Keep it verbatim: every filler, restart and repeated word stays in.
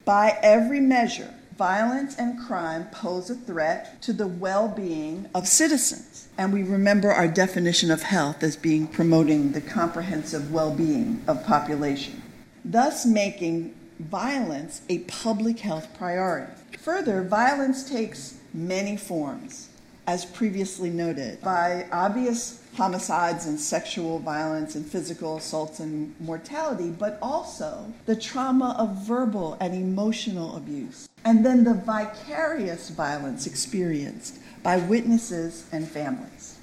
By every measure, violence and crime pose a threat to the well-being of citizens. And we remember our definition of health as being promoting the comprehensive well-being of population, thus making violence a public health priority. Further, violence takes many forms, as previously noted, by obvious homicides and sexual violence and physical assaults and mortality, but also the trauma of verbal and emotional abuse, and then the vicarious violence experienced by witnesses and families.